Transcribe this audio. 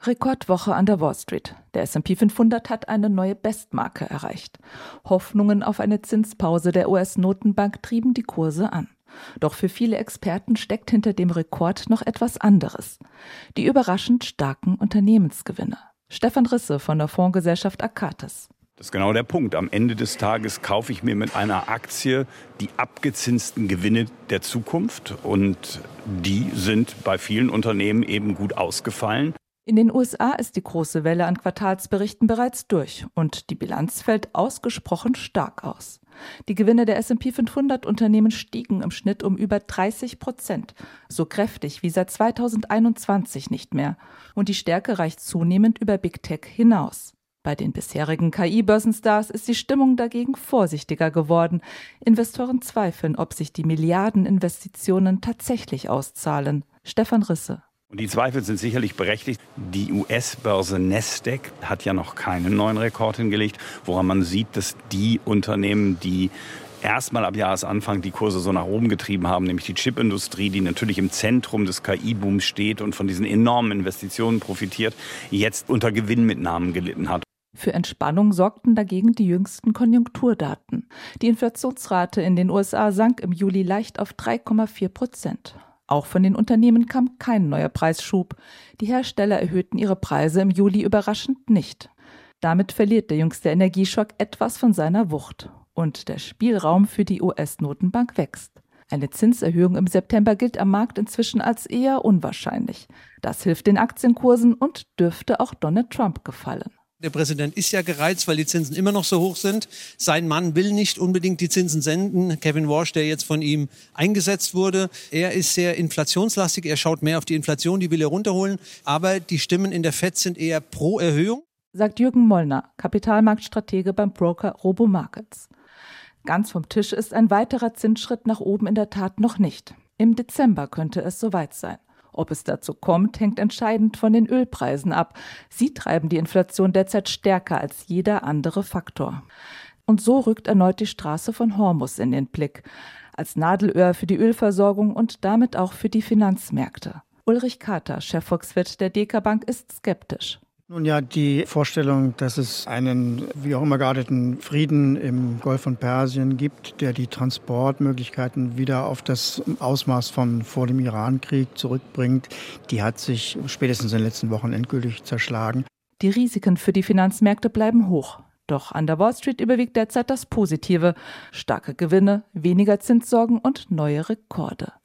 Rekordwoche an der Wall Street. Der S&P 500 hat eine neue Bestmarke erreicht. Hoffnungen auf eine Zinspause der US-Notenbank trieben die Kurse an. Doch für viele Experten steckt hinter dem Rekord noch etwas anderes: die überraschend starken Unternehmensgewinne. Stefan Risse von der Fondsgesellschaft Akatis. Das ist genau der Punkt. Am Ende des Tages kaufe ich mir mit einer Aktie die abgezinsten Gewinne der Zukunft, und die sind bei vielen Unternehmen eben gut ausgefallen. In den USA ist die große Welle an Quartalsberichten bereits durch und die Bilanz fällt ausgesprochen stark aus. Die Gewinne der S&P 500 Unternehmen stiegen im Schnitt um über 30%, so kräftig wie seit 2021 nicht mehr. Und die Stärke reicht zunehmend über Big Tech hinaus. Bei den bisherigen KI-Börsenstars ist die Stimmung dagegen vorsichtiger geworden. Investoren zweifeln, ob sich die Milliardeninvestitionen tatsächlich auszahlen. Stefan Risse. Und die Zweifel sind sicherlich berechtigt. Die US-Börse Nasdaq hat ja noch keinen neuen Rekord hingelegt, woran man sieht, dass die Unternehmen, die erstmal ab Jahresanfang die Kurse so nach oben getrieben haben, nämlich die Chipindustrie, die natürlich im Zentrum des KI-Booms steht und von diesen enormen Investitionen profitiert, jetzt unter Gewinnmitnahmen gelitten hat. Für Entspannung sorgten dagegen die jüngsten Konjunkturdaten. Die Inflationsrate in den USA sank im Juli leicht auf 3,4%. Auch von den Unternehmen kam kein neuer Preisschub. Die Hersteller erhöhten ihre Preise im Juli überraschend nicht. Damit verliert der jüngste Energieschock etwas von seiner Wucht. Und der Spielraum für die US-Notenbank wächst. Eine Zinserhöhung im September gilt am Markt inzwischen als eher unwahrscheinlich. Das hilft den Aktienkursen und dürfte auch Donald Trump gefallen. Der Präsident ist ja gereizt, weil die Zinsen immer noch so hoch sind. Sein Mann will nicht unbedingt die Zinsen senken. Kevin Warsh, der jetzt von ihm eingesetzt wurde, er ist sehr inflationslastig. Er schaut mehr auf die Inflation, die will er runterholen. Aber die Stimmen in der FED sind eher pro Erhöhung. Sagt Jürgen Mollner, Kapitalmarktstratege beim Broker Robomarkets. Ganz vom Tisch ist ein weiterer Zinsschritt nach oben in der Tat noch nicht. Im Dezember könnte es soweit sein. Ob es dazu kommt, hängt entscheidend von den Ölpreisen ab. Sie treiben die Inflation derzeit stärker als jeder andere Faktor. Und so rückt erneut die Straße von Hormuz in den Blick. Als Nadelöhr für die Ölversorgung und damit auch für die Finanzmärkte. Ulrich Kater, Chefvolkswirt der DK Bank, ist skeptisch. Nun ja, die Vorstellung, dass es einen wie auch immer gearteten Frieden im Golf von Persien gibt, der die Transportmöglichkeiten wieder auf das Ausmaß von vor dem Irankrieg zurückbringt, die hat sich spätestens in den letzten Wochen endgültig zerschlagen. Die Risiken für die Finanzmärkte bleiben hoch. Doch an der Wall Street überwiegt derzeit das Positive: starke Gewinne, weniger Zinssorgen und neue Rekorde.